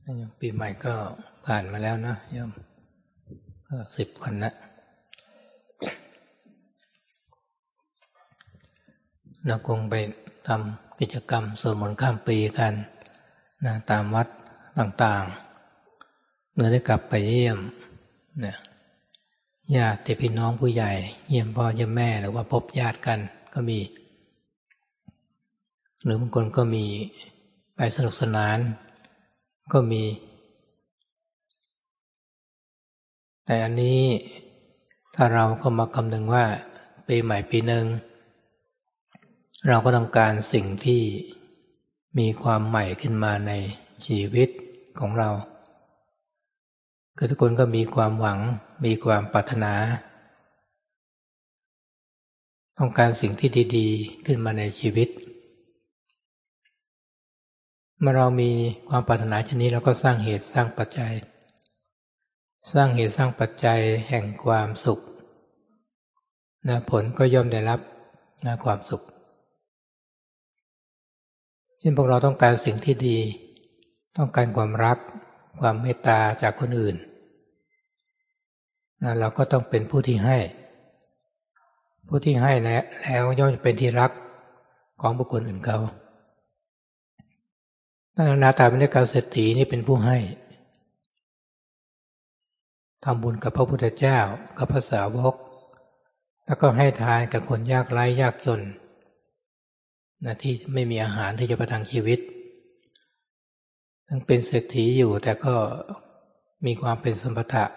ปีใหม่ก็ผ่านมาแล้วนะโยมก็10 วันละเราคงไปทำกิจกรรมสวดมนต์ข้ามปีกันนะตามวัดต่างๆเมื่อได้กลับไปเยี่ยมนะญาติพี่น้องผู้ใหญ่เยี่ยมพ่อเยี่ยมแม่หรือว่าพบญาติกันก็มีหรือบางคนก็มีไปสนุกสนานก็มีแต่อันนี้ถ้าเราก็มาคำนึงว่าปีใหม่ปีหนึ่งเราก็ต้องการสิ่งที่มีความใหม่ขึ้นมาในชีวิตของเราคือทุกคนก็มีความหวังมีความปรารถนาต้องการสิ่งที่ดีๆขึ้นมาในชีวิตเมื่อเรามีความปรารถนาเช่นนี้เราก็สร้างเหตุสร้างปัจจัยสร้างเหตุสร้างปัจจัยแห่งความสุขนะผลก็ย่อมได้รับนะความสุขเช่นพวกเราต้องการสิ่งที่ดีต้องการความรักความเมตตาจากคนอื่นนะเราก็ต้องเป็นผู้ที่ให้แล้วย่อมจะเป็นที่รักของบุคคลอื่นเขาท่านอนาถาบิณฑิกเศรษฐีนี่เป็นผู้ให้ทำบุญกับพระพุทธเจ้ากับพระสาวกแล้วก็ให้ทานกับคนยากไร้ยากจนนะที่ไม่มีอาหารที่จะประทังชีวิตทั้งเป็นเศรษฐีอยู่แต่ก็มีความเป็นสมถะ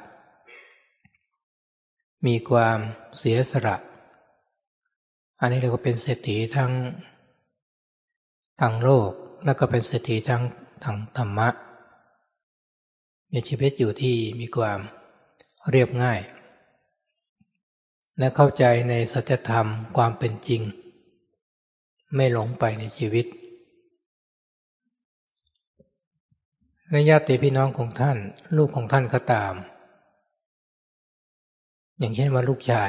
มีความเสียสละอันนี้เรียกว่าเป็นเศรษฐีทั้งทางโลกแล้วก็เป็นเศรษฐีทั้งทางธรรมะมีชีวิตอยู่ที่มีความเรียบง่ายและเข้าใจในสัจธรรมความเป็นจริงไม่หลงไปในชีวิตและญาติพี่น้องของท่านลูกของท่านก็ตามอย่างเช่นว่าลูกชาย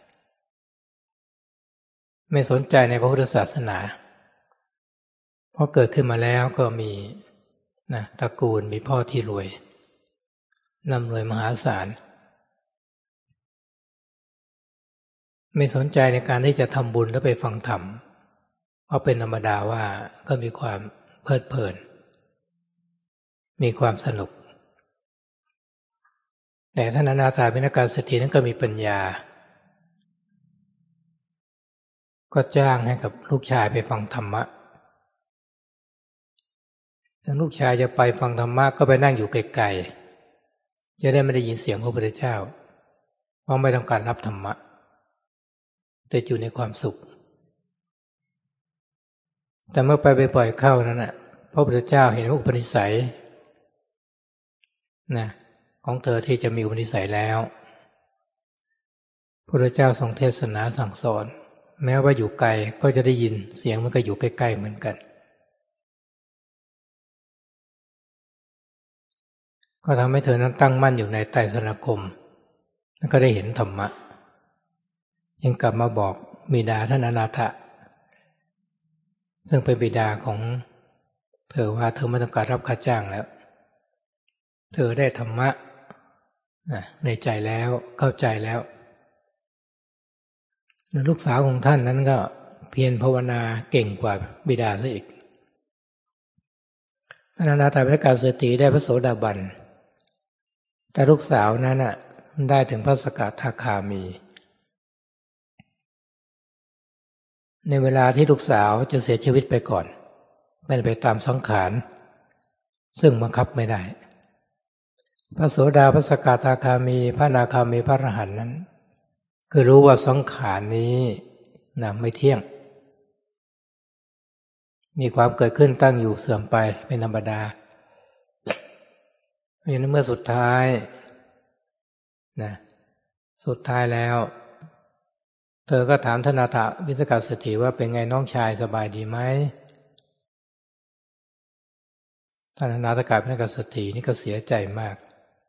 ไม่สนใจในพระพุทธศาสนาเพราะเกิดขึ้นมาแล้วก็มีนะตระกูลมีพ่อที่รวยร่ำรวยมหาศาลไม่สนใจในการที่จะทำบุญและไปฟังธรรมเพราะเป็นธรรมดาว่าก็มีความเพลิดเพลินมีความสนุกแต่ท่านอนาถาบิณฑิกเศรษฐีนั้นก็มีปัญญาก็จ้างให้กับลูกชายไปฟังธรรมะถึงลูกชายจะไปฟังธรรมะก็ไปนั่งอยู่ไกลๆจะได้ไม่ได้ยินเสียงพระพุทธเจ้าเพราะไม่ต้องการรับธรรมะแต่อยู่ในความสุขแต่เมื่อไปบ่อยๆเข้านั้นน่ะพระพุทธเจ้าเห็นอุปนิสัยนะของเธอที่จะมีอุปนิสัยแล้วพระพุทธเจ้าทรงเทศนาสั่งสอนแม้ว่าอยู่ไกลก็จะได้ยินเสียงมันก็อยู่ใกล้ๆเหมือนกันก็ทำให้เธอนั้นตั้งมั่นอยู่ในไตรสรณคมแล้วก็ได้เห็นธรรมะยังกลับมาบอกบิดาท่านอนาถะซึ่งเป็นบิดาของเธอว่าเธอไม่ต้องการรับค่าจ้างแล้วเธอได้ธรรมะในใจแล้วเข้าใจแล้วลูกสาวของท่านนั้นก็เพียรภาวนาเก่งกว่าบิดาซะอีกท่านอนาถบิณฑิกเศรษฐีได้พระโสดาบันแต่ลูกสาวนั้นได้ถึงพระสกทาคามีในเวลาที่ลูกสาวจะเสียชีวิตไปก่อนไม่ได้ไปตามสังขารซึ่งบังคับไม่ได้พระโสดาพระสกทาคามีพระอนาคามีพระอรหันต์นั้นคือรู้ว่าสังขารนี้ไม่เที่ยงมีความเกิดขึ้นตั้งอยู่เสื่อมไปเป็นธรรมดาเพราะฉะนั้นเมื่อสุดท้ายแล้วเธอก็ถามท่านอนาถบิณฑิกเศรษฐีว่าเป็นไงน้องชายสบายดีไหมท่านอนาถบิณฑิกเศรษฐีนี่ก็เสียใจมาก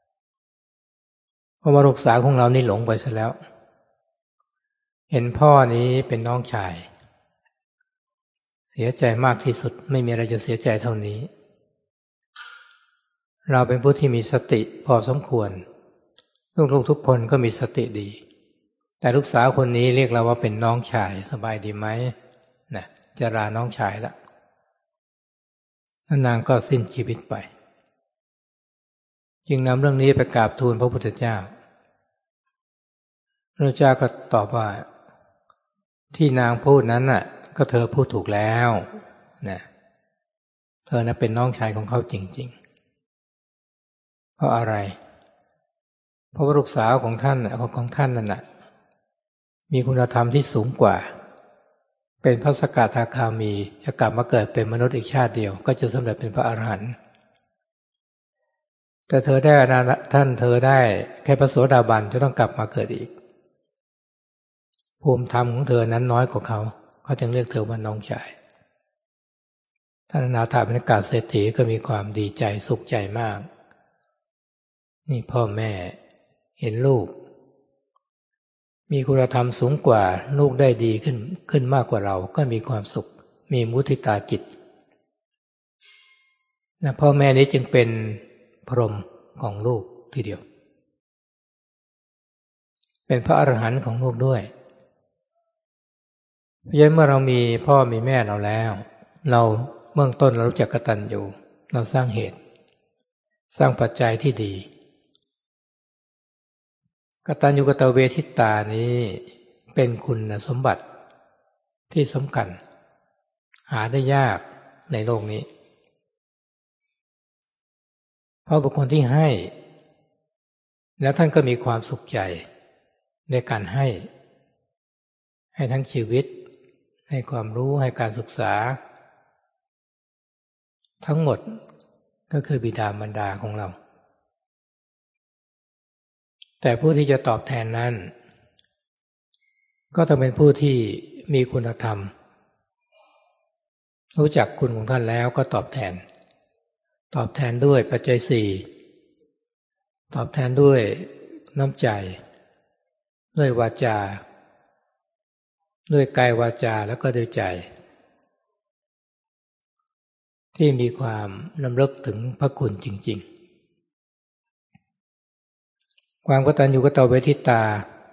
เพราะว่าลูกสาวของเรานี่หลงไปซะแล้วเห็นพ่อนี้เป็นน้องชายเสียใจมากที่สุดไม่มีอะไรจะเสียใจเท่านี้เราเป็นผู้ที่มีสติพอสมควรลูกๆทุกคนก็มีสติดีแต่ลูกสาวคนนี้เรียกเราว่าเป็นน้องชายสบายดีไหมนะจะลาน้องชายละแล้วนางก็สิ้นชีวิตไปจึงนำเรื่องนี้ไปกราบทูลพระพุทธเจ้าพระเจ้าก็ตอบว่าที่นางพูดนั้นน่ะก็เธอพูดถูกแล้วนะเธอน่ะเป็นน้องชายของเขาจริงๆเพราะอะไรเพราะว่าลูกสาวของท่านนั่นน่ะมีคุณธรรมที่สูงกว่าเป็นพระสกทาคามีจะกลับมาเกิดเป็นมนุษย์อีกชาติเดียวก็จะสำเร็จเป็นพระอรหันต์แต่เธอได้เธอได้แค่พระโสดาบันจะต้องกลับมาเกิดอีกภูมิธรรมของเธอนั้นน้อยกว่าเขาจึงเรียกเธอว่าน้องชายท่านอนาถบิณกเศรษฐีก็มีความดีใจสุขใจมากนี่พ่อแม่เห็นลูกมีคุณธรรมสูงกว่าลูกได้ดีขึ้นมากกว่าเราก็มีความสุขมีมุทิตาจิตนะพ่อแม่นี้จึงเป็นพรหมของลูกทีเดียวเป็นพระอรหันต์ของลูกด้วยเพราะฉะนั้นเมื่อเรามีพ่อมีแม่เราแล้วเราเบื้องต้นเรารู้จักกตัญญูเราสร้างเหตุสร้างปัจจัยที่ดีกตัญญูกตเวทิตานี้เป็นคุณสมบัติที่สำคัญหาได้ยากในโลกนี้เพราะบุคคลที่ให้แล้วท่านก็มีความสุขใจในการให้ทั้งชีวิตให้ความรู้ให้การศึกษาทั้งหมดก็คือบิดามารดาของเราแต่ผู้ที่จะตอบแทนนั้นก็ต้องเป็นผู้ที่มีคุณธรรมรู้จักคุณของท่านแล้วก็ตอบแทนด้วยปัจจัยสี่ตอบแทนด้วยน้ำใจด้วยวาจาด้วยกายวาจาแล้วก็ด้วยใจที่มีความรำลึกถึงพระคุณจริงๆความกตัญญูกตเวทิตา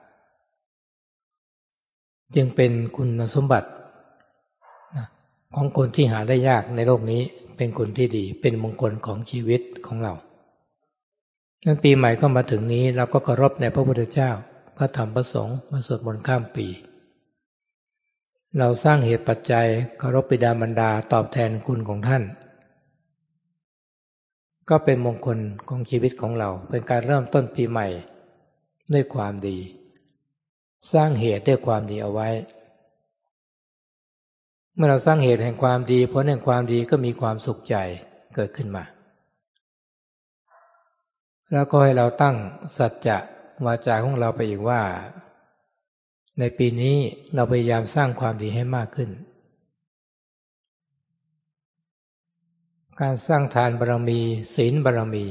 จึงเป็นคุณสมบัติของคนที่หาได้ยากในโลกนี้เป็นคนที่ดีเป็นมงคลของชีวิตของเรางั้นปีใหม่ก็มาถึงนี้เราก็เคารพในพระพุทธเจ้าพระธรรมพระสงฆ์มาสวดมนต์ข้ามปีเราสร้างเหตุปัจจัยเคารพบิดามารดาตอบแทนคุณของท่านก็เป็นมงคลของชีวิตของเราเป็นการเริ่มต้นปีใหม่ด้วยความดีสร้างเหตุด้วยความดีเอาไว้เมื่อเราสร้างเหตุแห่งความดีผลแห่งความดีก็มีความสุขใจเกิดขึ้นมาแล้วก็ให้เราตั้งสัจจะวาจาของเราไปอีกว่าในปีนี้เราพยายามสร้างความดีให้มากขึ้นการสร้างทานบารมีศีลบารมี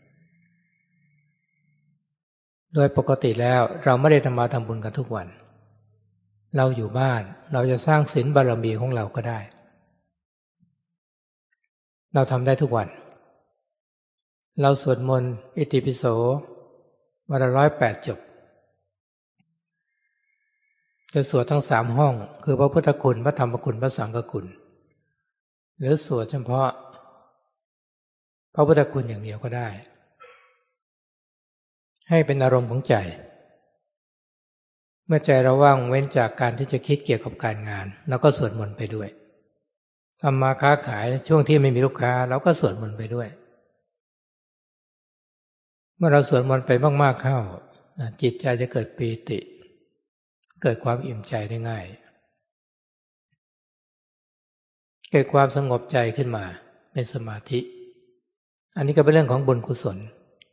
โดยปกติแล้วเราไม่ได้ทำบุญกันทุกวันเราอยู่บ้านเราจะสร้างศีลบารมีของเราก็ได้เราทำได้ทุกวันเราสวดมนต์อิติปิโสวันละ108 จบจะสวดทั้ง3ห้องคือพระพุทธคุณพระธรรมคุณพระสังฆคุณหรือสวดเฉพาะพระพุทธคุณอย่างเดียวก็ได้ให้เป็นอารมณ์ของใจเมื่อใจเราว่างเว้นจากการที่จะคิดเกี่ยวกับการงานเราก็สวดมนต์ไปด้วยทำมาค้าขายช่วงที่ไม่มีลูกค้าเราก็สวดมนต์ไปด้วยเมื่อเราสวดมนต์ไปมากๆเข้าจิตใจจะเกิดปีติเกิดความอิ่มใจได้ง่ายเกิดความสงบใจขึ้นมาเป็นสมาธิอันนี้ก็เป็นเรื่องของบุญกุศล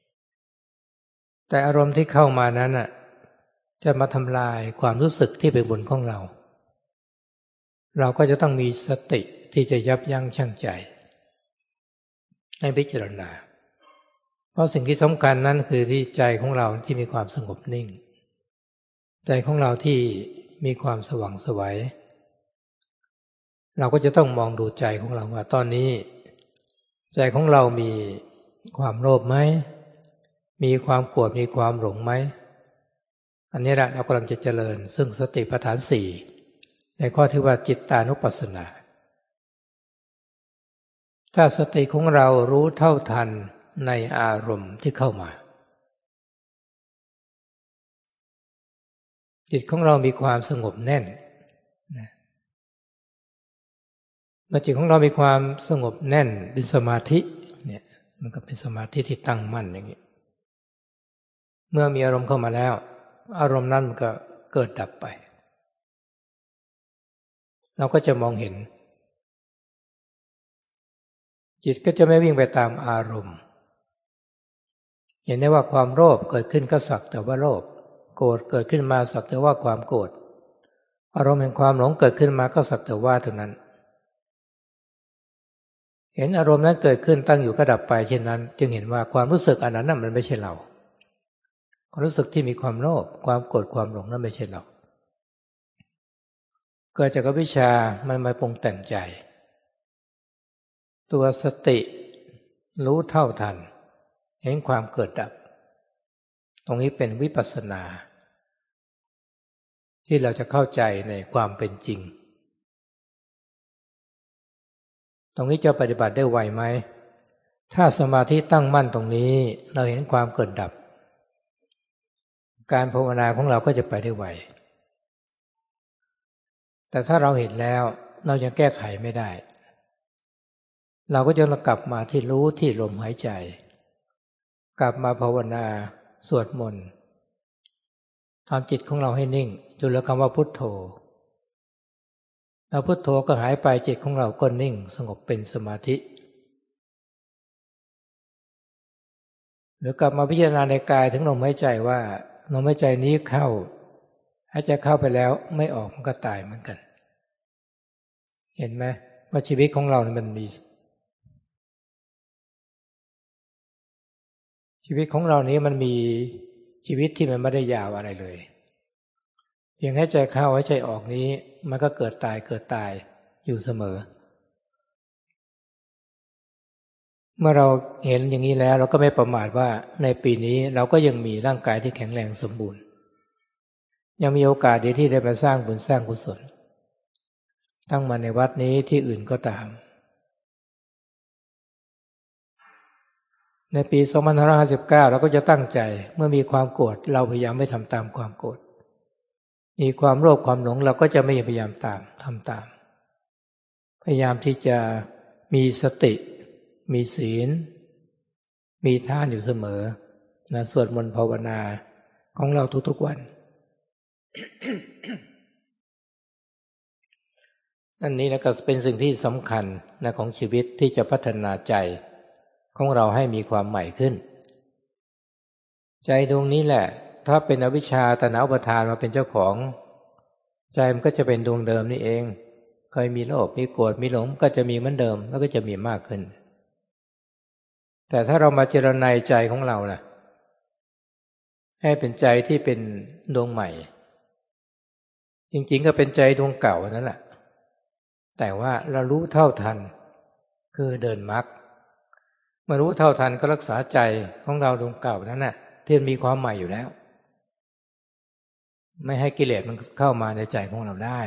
แต่อารมณ์ที่เข้ามานั้นจะมาทำลายความรู้สึกที่เป็นบุญของเราเราก็จะต้องมีสติที่จะยับยั้งชั่งใจให้พิจารณาเพราะสิ่งที่สำคัญนั้นคือที่ใจของเราที่มีความสงบนิ่งใจของเราที่มีความสว่างไสวเราก็จะต้องมองดูใจของเราว่าตอนนี้ใจของเรามีความโลภไหมมีความโกรธมีความหลงไหมอันนี้แหละเรากำลังจะเจริญซึ่งสติปัฏฐานสี่ในข้อที่ว่าจิตตานุปัสสนาถ้าสติของเรารู้เท่าทันในอารมณ์ที่เข้ามาจิตของเรามีความสงบแน่นเมื่อจิตของเรามีความสงบแน่นเป็นสมาธิเนี่ยมันก็เป็นสมาธิที่ตั้งมั่นอย่างนี้เมื่อมีอารมณ์เข้ามาแล้วอารมณ์นั้นมันก็เกิดดับไปเราก็จะมองเห็นจิตก็จะไม่วิ่งไปตามอารมณ์เห็นได้ว่าความโลภเกิดขึ้นก็สักแต่ว่าโลภโกรธเกิดขึ้นมาสักแต่ว่าความโกรธอารมณ์แห่งความหลงเกิดขึ้นมาก็สักแต่ว่าเท่านั้นเห็นอารมณ์นั้นเกิดขึ้นตั้งอยู่ก็ดับไปเช่นนั้นจึงเห็นว่าความรู้สึกอันนั้นน่ะมันไม่ใช่เราความรู้สึกที่มีความโลภความโกรธความหลงนั้นไม่ใช่เราเกิดจากอวิชชามันมาปรุงแต่งใจตัวสติรู้เท่าทันเห็นความเกิดดับตรงนี้เป็นวิปัสสนาที่เราจะเข้าใจในความเป็นจริงตรงนี้จะปฏิบัติได้ไวไหมถ้าสมาธิตั้งมั่นตรงนี้เราเห็นความเกิดดับการภาวนาของเราก็จะไปได้ไวแต่ถ้าเราเห็นแล้วเรายังแก้ไขไม่ได้เราก็จะกลับมาที่รู้ที่ลมหายใจกลับมาภาวนาสวดมนต์ทำจิตของเราให้นิ่งจนเหลือคำว่าพุทโธแล้วพุทโธก็หายไปจิตของเราก็นิ่งสงบเป็นสมาธิหรือกลับมาพิจารณาในกายถึงลมหายใจว่าลมหายใจนี้เข้าหายใจเข้าไปแล้วไม่ออกมันก็ตายเหมือนกันเห็นไหมว่าชีวิตของเราเนี่ยมันมีชีวิตของเรานี้มันมีชีวิตที่มันไม่ได้ยาวอะไรเลยเพียงหายใจเข้าหายใจออกนี้มันก็เกิดตายอยู่เสมอเมื่อเราเห็นอย่างนี้แล้วเราก็ไม่ประมาทว่าในปีนี้เราก็ยังมีร่างกายที่แข็งแรงสมบูรณ์ยังมีโอกาสดีที่ได้มาสร้างบุญสร้างกุศลทั้งมาในวัดนี้ที่อื่นก็ตามในปี2559เราก็จะตั้งใจเมื่อมีความโกรธเราพยายามไม่ทำตามความโกรธมีความโลภความหลงเราก็จะไม่พยายามทำตามพยายามที่จะมีสติมีศีลมีทานอยู่เสมอนะสวดมนต์ภาวนาของเราทุกๆวันอันนี้นะก็เป็นสิ่งที่สำคัญนะของชีวิตที่จะพัฒนาใจของเราให้มีความใหม่ขึ้นใจดวงนี้แหละถ้าเป็นอวิชชาตัณหาอุปาทานมาเป็นเจ้าของใจมันก็จะเป็นดวงเดิมนี่เองเคยมีโลภมีโกรธมีหลงก็จะมีเหมือนเดิมแล้วก็จะมีมากขึ้นแต่ถ้าเรามาเจรไนใจของเราล่ะให้เป็นใจที่เป็นดวงใหม่จริงๆก็เป็นใจดวงเก่านั่นแหละแต่ว่าเรารู้เท่าทันคือเดินมรรคเมื่อรู้เท่าทันก็รักษาใจของเราดวงเก่านั้นน่ะที่มีความใหม่อยู่แล้วไม่ให้กิเลสมันเข้ามาในใจของเราได้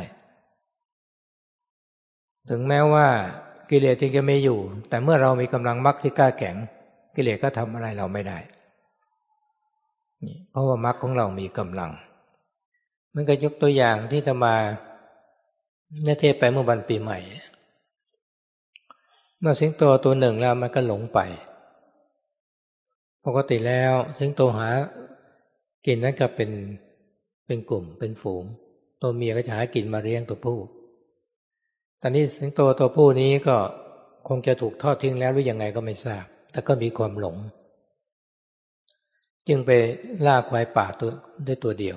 ถึงแม้ว่ากิเลสที่จะมีอยู่แต่เมื่อเรามีกำลังมรรคที่กล้าแข็งกิเลสก็ทำอะไรเราไม่ได้เพราะว่ามรรคของเรามีกำลังเหมือนกับยกตัวอย่างที่จะมาเนี่ยเทศไปเมื่อวันปีใหม่เมื่อสิงโตตัวหนึ่งแล้วมันก็หลงไปปกติแล้วสิงโตหากินนั้นก็เป็นกลุ่มเป็นฝูงตัวเมียก็จะหากินมาเลี้ยงตัวผู้ตอนนี้สิงโตตัวผู้นี้ก็คงจะถูกทอดทิ้งแล้วหรือยังไงก็ไม่ทราบแต่ก็มีความหลงจึงไปล่าควายป่าด้วยตัวเดียว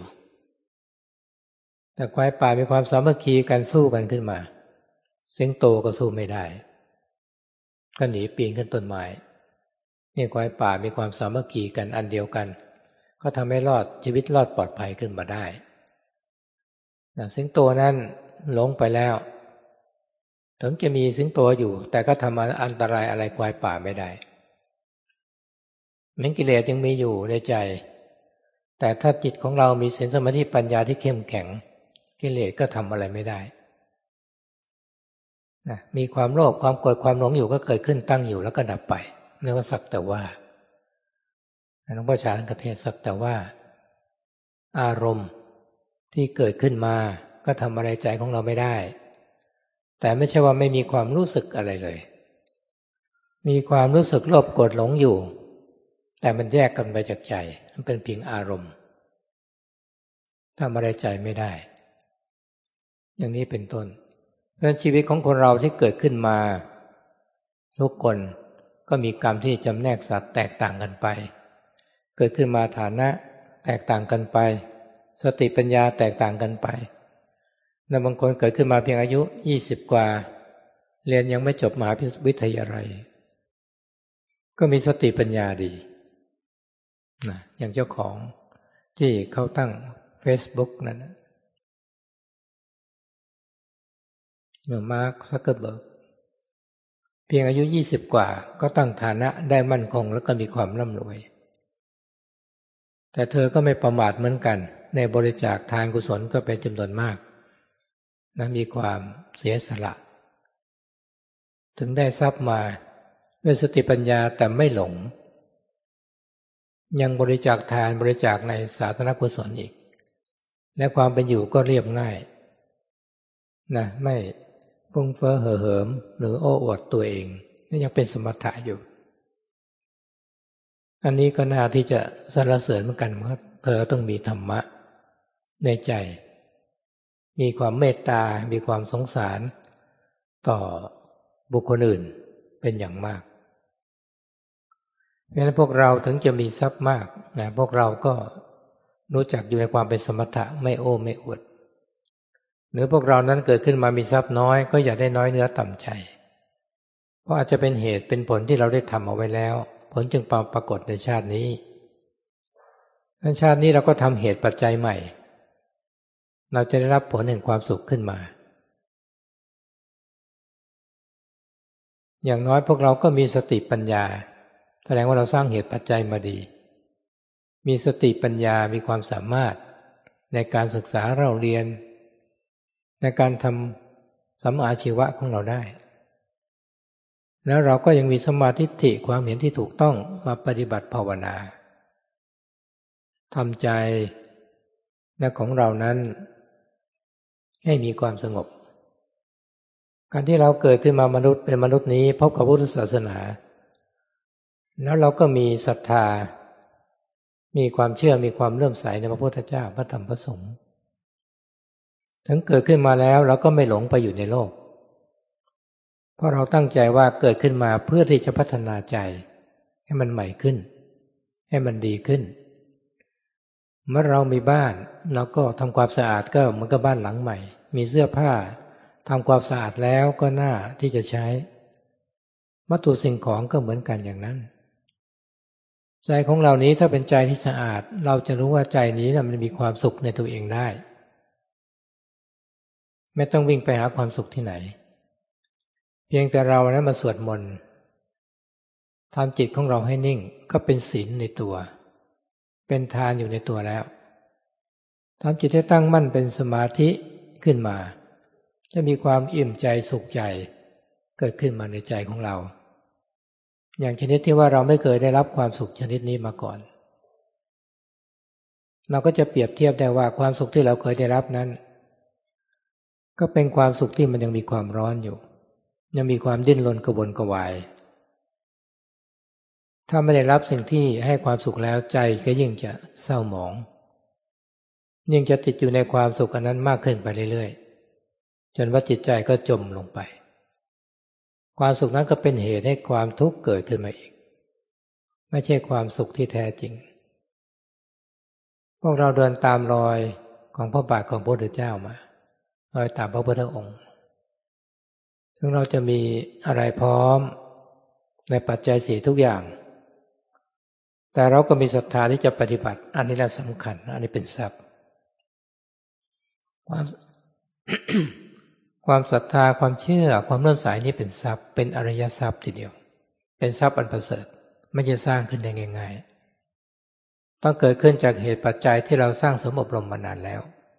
แต่ควายป่ามีความสามัคคีกันสู้กันขึ้นมาสิงโตก็สู้ไม่ได้ก็หนีปีนขึ้นต้นไม้นี่ควายป่ามีความสามัคคีกันอันเดียวกันก็ทำให้ชีวิตรอดปลอดภัยขึ้นมาได้สิงโตนั้นหลงไปแล้วถึงจะมีสิงโตอยู่แต่ก็ทำอันตรายอะไรควายป่าไม่ได้แม้กิเลสยังมีอยู่ในใจแต่ถ้าจิตของเรามีศีลสมาธิปัญญาที่เข้มแข็งกิเลสก็ทำอะไรไม่ได้นะมีความโลภความโกรธความหลงอยู่ก็เกิดขึ้นตั้งอยู่แล้วก็ดับไปเรียกว่าสักแต่ว่าหลวงพ่อชาท่านก็เทศน์สักแต่ว่าอารมณ์ที่เกิดขึ้นมาก็ทำอะไรใจของเราไม่ได้แต่ไม่ใช่ว่าไม่มีความรู้สึกอะไรเลยมีความรู้สึกโลภโกรธหลงอยู่แต่มันแยกกันไปจากใจมันเป็นเพียงอารมณ์ทำอะไรใจไม่ได้อย่างนี้เป็นต้นเพราะฉะนั้นชีวิตของคนเราที่เกิดขึ้นมาทุกคนก็มีกรรมที่จำแนกสัตว์แตกต่างกันไปเกิดขึ้นมาฐานะแตกต่างกันไปสติปัญญาแตกต่างกันไปและบางคนเกิดขึ้นมาเพียงอายุ20กว่าเรียนยังไม่จบมหาวิทยาลัยก็มีสติปัญญาดีนะอย่างเจ้าของที่เขาตั้ง Facebook นั่นนะมาร์ค ซักเคอร์เบิร์กเพียงอายุ20กว่าก็ตั้งฐานะได้มั่นคงแล้วก็มีความร่ำรวยแต่เธอก็ไม่ประมาทเหมือนกันในบริจาคทานกุศลก็เป็นจำนวนมากนะมีความเสียสละถึงได้ทรัพย์มาด้วยสติปัญญาแต่ไม่หลงยังบริจาคทานบริจาคในสาธารณกุศลอีกและความเป็นอยู่ก็เรียบง่ายนะไม่ฟุ้งเฟ้อเห่อเหิมหรือโอ้อวดตัวเองยังเป็นสมถะอยู่อันนี้ก็น่าที่จะสรรเสริญเหมือนกันเพราะเธอต้องมีธรรมะในใจมีความเมตตามีความสงสารต่อบุคคลอื่นเป็นอย่างมากเพราะฉะนั้นพวกเราถึงจะมีทรัพย์มากนะพวกเราก็รู้จักอยู่ในความเป็นสมถะไม่โอ้ไม่อวดหรือพวกเรานั้นเกิดขึ้นมามีทรัพย์น้อยก็อย่าได้น้อยเนื้อต่ำใจเพราะอาจจะเป็นเหตุเป็นผลที่เราได้ทำเอาไว้แล้วผลจึงปรากฏในชาตินี้ในชาตินี้เราก็ทำเหตุปัจจัยใหม่เราจะได้รับผลแห่งความสุขขึ้นมาอย่างน้อยพวกเราก็มีสติปัญญาแสดงว่าเราสร้างเหตุปัจจัยมาดีมีสติปัญญามีความสามารถในการศึกษาเราเรียนในการทำสัมมาอาชีวะของเราได้แล้วเราก็ยังมีสมาธิิความเห็นที่ถูกต้องมาปฏิบัติภาวนาทำใจและของเรานั้นให้มีความสงบการที่เราเกิดขึ้นมามนุษย์เป็นมนุษย์นี้พบกับพุทธศาสนาแล้วเราก็มีศรัทธามีความเชื่อมีความเลื่อมใสในพระพุทธเจ้าพระธรรมพระสงฆ์ถึงเกิดขึ้นมาแล้วเราก็ไม่หลงไปอยู่ในโลกเพราะเราตั้งใจว่าเกิดขึ้นมาเพื่อที่จะพัฒนาใจให้มันใหม่ขึ้นให้มันดีขึ้นเมื่อเรามีบ้านเราก็ทำความสะอาดก็เหมือนกับบ้านหลังใหม่มีเสื้อผ้าทำความสะอาดแล้วก็น่าที่จะใช้วัตถุสิ่งของก็เหมือนกันอย่างนั้นใจของเรานี้ถ้าเป็นใจที่สะอาดเราจะรู้ว่าใจนี้มันมีความสุขในตัวเองได้ไม่ต้องวิ่งไปหาความสุขที่ไหนเพียงแต่เรานั้นมาสวดมนต์ทำจิตของเราให้นิ่งก็เป็นศีลในตัวเป็นทานอยู่ในตัวแล้วทำจิตให้ตั้งมั่นเป็นสมาธิขึ้นมาจะมีความอิ่มใจสุขใจเกิดขึ้นมาในใจของเราอย่างชนิดที่ว่าเราไม่เคยได้รับความสุขชนิดนี้มาก่อนเราก็จะเปรียบเทียบได้ว่าความสุขที่เราเคยได้รับนั้นก็เป็นความสุขที่มันยังมีความร้อนอยู่ยังมีความดิ้นรนกระวนกระวายถ้าไม่ได้รับสิ่งที่ให้ความสุขแล้วใจก็ยิ่งจะเศร้าหมองยิ่งจะติดอยู่ในความสุขอันนั้นมากขึ้นไปเรื่อยๆจนว่าจิตใจก็จมลงไปความสุขนั้นก็เป็นเหตุให้ความทุกข์เกิดขึ้นมาอีกไม่ใช่ความสุขที่แท้จริงพวกเราเดินตามรอยของพระบาทของพระพุทธเจ้ามารอยตามพระพุทธองค์ถึงเราจะมีอะไรพร้อมในปัจจัยสี่ทุกอย่างแต่เราก็มีศรัทธาที่จะปฏิบัติอันนี้แหละสำคัญอันนี้เป็นทรัพย์ความ ความศรัทธาความเชื่อความเลื่อมใสนี่เป็นทรัพย์เป็นอริยทรัพย์ทีเดียวเป็นทรัพย์อันประเสริฐไม่จะสร้างขึ้นได้ง่ายๆต้องเกิดขึ้นจากเหตุปัจจัยที่เราสร้างสมอบรมมานานแล้ว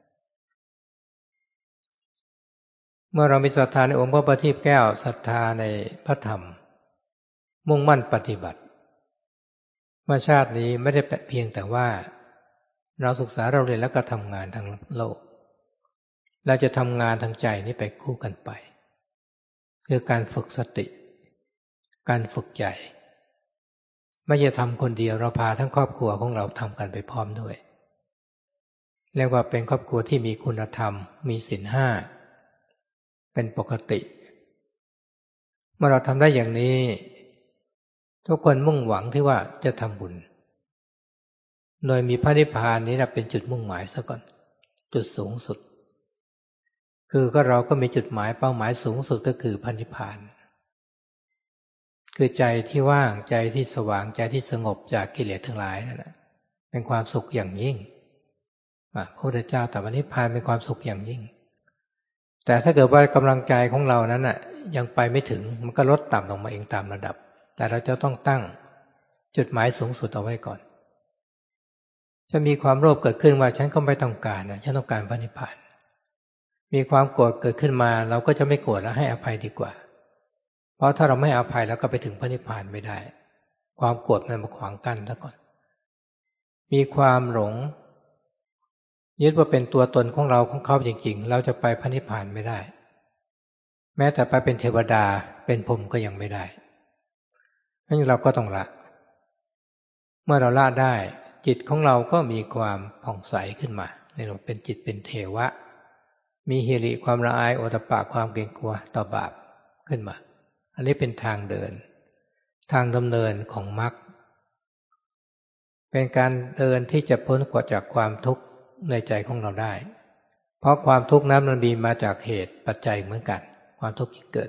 เมื่อเรามีศรัทธาในองค์พระประทีปแก้วศรัทธาในพระธรรมมุ่งมั่นปฏิบัติว่าชาตินี้ไม่ได้เพียงแต่ว่าเราศึกษาเราเรียนแล้วก็ทำงานทางโลกเราจะทำงานทางใจนี้ไปคู่กันไปคือการฝึกสติการฝึกใจไม่ใช่ทำคนเดียวเราพาทั้งครอบครัวของเราทำกันไปพร้อมด้วยเรียกว่าเป็นครอบครัวที่มีคุณธรรมมีศีลห้าเป็นปกติเมื่อเราทำได้อย่างนี้ทุกคนมุ่งหวังที่ว่าจะทำบุญโดยมีพระนิพพานนี้เป็นจุดมุ่งหมายซะก่อนจุดสูงสุดคือเราก็มีจุดหมายเป้าหมายสูงสุดก็คือพระนิพพานคือใจที่ว่างใจที่สว่างใจที่สงบจากกิเลสทั้งหลายนั่นแหละเป็นความสุขอย่างยิ่งพระพุทธเจ้าตรัสว่านิพพานเป็นความสุขอย่างยิ่งแต่ถ้าเกิดว่ากำลังใจของเรานั้นยังไปไม่ถึงมันก็ลดต่ำลงมาเองตามระดับแต่เราจะต้องตั้งจุดหมายสูงสุดเอาไว้ก่อนจะมีความโลภเกิดขึ้นว่าฉันก็ไม่ต้องการฉันต้องการพระนิพพานมีความโกรธเกิดขึ้นมาเราก็จะไม่โกรธแล้วให้อภัยดีกว่าเพราะถ้าเราไม่อภัยแล้วก็ไปถึงพระนิพพานไม่ได้ความโกรธมันมาขวางกั้นซะก่อนมีความหลงยึดว่าเป็นตัวตนของเราของเขาจริงๆเราจะไปพระนิพพานไม่ได้แม้แต่ไปเป็นเทวดาเป็นพรหมก็ยังไม่ได้เพราะฉะนั้นเราก็ต้องละเมื่อเราละได้จิตของเราก็มีความผ่องใสขึ้นมาเนี่ยเราเป็นจิตเป็นเทวะมีหิริความละอายโอตตัปปะความเกรงกลัวต่อบาปขึ้นมาอันนี้เป็นทางเดินทางดำเนินของมรรคเป็นการเดินที่จะพ้นจากความทุกข์ในใจของเราได้เพราะความทุกข์นั้นมันมีมาจากเหตุปัจจัยเหมือนกันความทุกข์ที่เกิด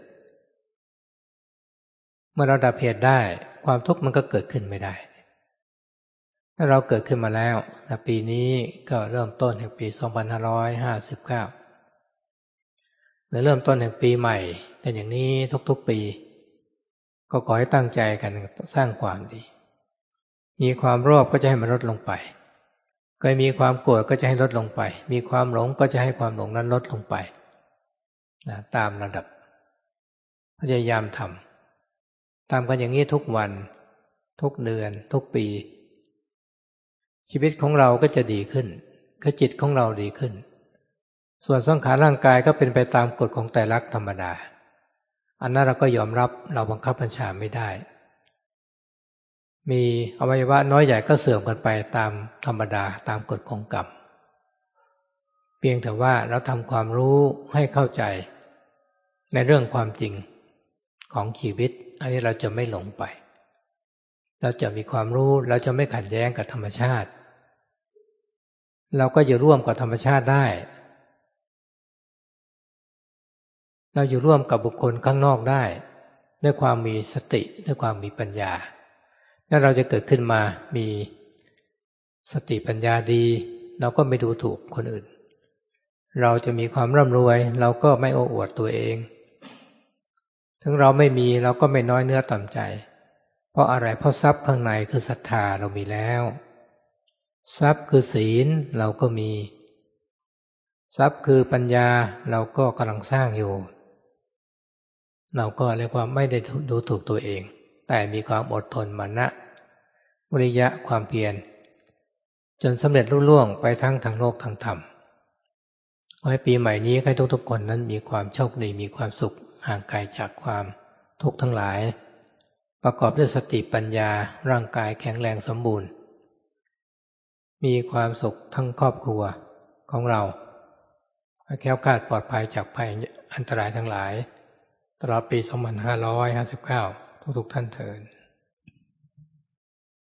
เมื่อเราดับเหตุได้ความทุกข์มันก็เกิดขึ้นไม่ได้ถ้าเราเกิดขึ้นมาแล้วปีนี้ก็เริ่มต้นแห่งปี2559หรือเริ่มต้นแห่งปีใหม่เป็นอย่างนี้ทุกๆปีก็ขอให้ตั้งใจกันสร้างความดีมีความโลภก็จะให้มันลดลงไปเคยมีความโกรธก็จะให้ลดลงไปมีความหลงก็จะให้ความหลงนั้นลดลงไปตามระดับพยายามทำตามกันอย่างนี้ทุกวันทุกเดือนทุกปีชีวิตของเราก็จะดีขึ้นคือจิตของเราดีขึ้นส่วนสังขารร่างกายก็เป็นไปตามกฎของไตรลักษณ์ธรรมดาอันนั้นเราก็ยอมรับเราบังคับบัญชาไม่ได้มีอวัยวะน้อยใหญ่ก็เสื่อมกันไปตามธรรมดาตามกฎของกรรมเพียงแต่ว่าเราทำความรู้ให้เข้าใจในเรื่องความจริงของชีวิตอันนี้เราจะไม่หลงไปเราจะมีความรู้เราจะไม่ขัดแย้งกับธรรมชาติเราก็อยู่ร่วมกับธรรมชาติได้เราอยู่ร่วมกับบุคคลข้างนอกได้ด้วยความมีสติด้วยความมีปัญญาถ้าเราจะเกิดขึ้นมามีสติปัญญาดีเราก็ไม่ดูถูกคนอื่นเราจะมีความร่ำรวยเราก็ไม่โอ้อวดตัวเองถึงเราไม่มีเราก็ไม่น้อยเนื้อต่ำใจเพราะอะไรเพราะทรัพย์ข้างในคือศรัทธาเรามีแล้วทรัพย์คือศีลเราก็มีทรัพย์คือปัญญาเราก็กำลังสร้างอยู่เราก็เรียกว่าไม่ได้ดูถูกตัวเองแต่มีความอดทนมานะวิริยะความเพียรจนสำเร็จรุ่ล่วงไปทั้งทางโลกทางธรรมขอให้ปีใหม่นี้ให้ทุกๆคนนั้นมีความโชคดีมีความสุขห่างไกลจากความทุกข์ทั้งหลายประกอบด้วยสติปัญญาร่างกายแข็งแรงสมบูรณ์มีความสุขทั้งครอบครัวของเราแคล้วคลาดปลอดภัยจากภัยอันตรายทั้งหลายตลอดปี2559ทุกๆท่านเทอญ